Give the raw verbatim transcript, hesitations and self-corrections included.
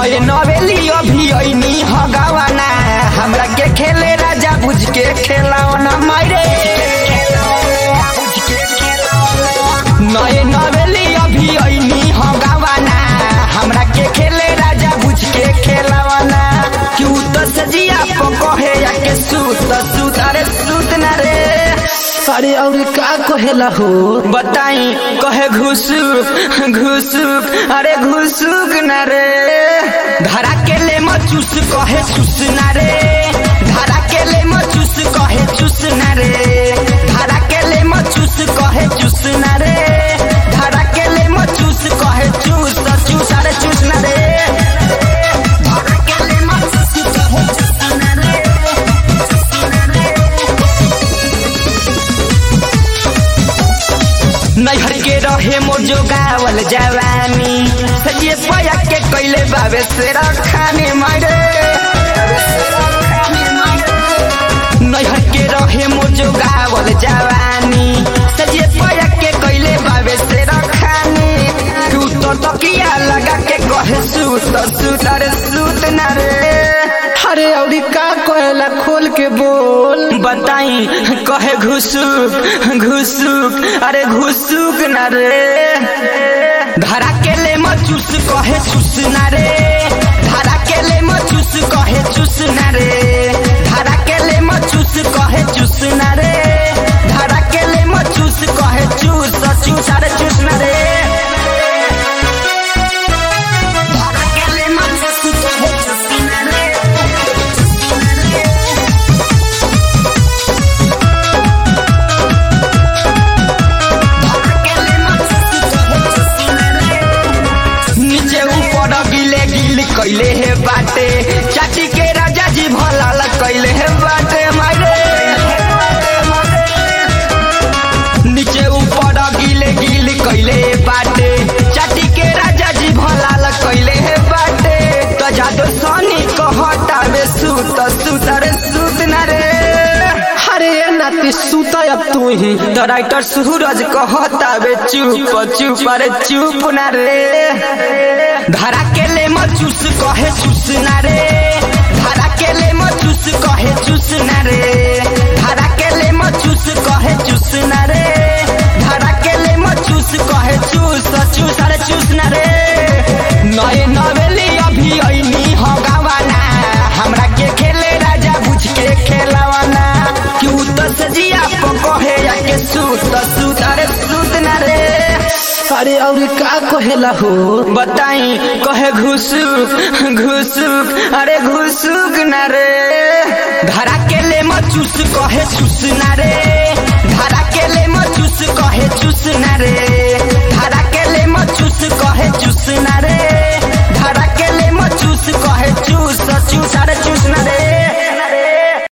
नए नवेली अभी ऐनी हगावाना हमरा के खेले राजा बुझ के खेलावना मारे नए नवेली अभी ऐनी हगावाना हमरा के खेले राजा बुझ के खेलावना क्यों तो सजिया पकहे या के सूत सूत अरे सूत ना रे अरे और का कहेला हो बताई कहे घुसुक घुसुक अरे घुसुक ना रे धरा के ले मचूस कहे चूस ना रे धरा के ले मचूस कहे चूस ना रे धरा के ले मचूस कहे चूस ना रे धरा के ले मचूस कहे चूस चूस अरे चूस ना रे धरा के ले मचूस कहे चूस ना रे नैहर के रहे मोर जो गावल जवानी सजिए पया के कैले बाबे से रखाने मारे नैहर के रहे मोर जो गावल जवानी सजिए पया के कैले बाबे से रखाने तू तो तकिया लगा के कहे सूत सूत अरे सूत ना रे अरे और का कहेला खोल के बोल बताई कहे घुसुक घुसुक अरे घुसुक ना रे धरा के ले मचूस कहे चूस ना रे धरा के ले मचूस कहे चूस ना रे धरा के ले मचूस कहे चूस ना रे धरा के ले मचूस कहे चूस चूस अरे चूस ना रे धरा के ले मचूस कहे चूस ना रे कैले है बाटे चाची के राजा जी भलाल कैले है बाटे मारे नीचे ऊपर गिले गिल कैले बाटे चाची के राजा जी भलाल कैले है बाटे तो जादो सोनी कहता बे सूत सूत रे सूत ना रे अरे नाती सूता अब तू ही तो राइटर सूरज कहता बे चुप चुप अरे चुप ना रे धरा के ले मचूस कहे चूस ना रे धरा के ले मचूस कहे चूस ना रे धरा के ले मचूस कहे चूस ना रे धरा के ले मचूस कहे चूस चूस अरे चूस ना रे नए नवेली अभी ऐनी हगावाना हमरा के खेले राजा बुझ के खेलावाना क्यों तो सजिया पकहे या के सूत सूत अरे सूत ना रे अरे और का कहेला हो बताई कहे घुसुक घुसुक अरे घुसुक ना रे धरा के ले मचूस कहे चूस ना रे धरा के ले मचूस कहे चूस ना रे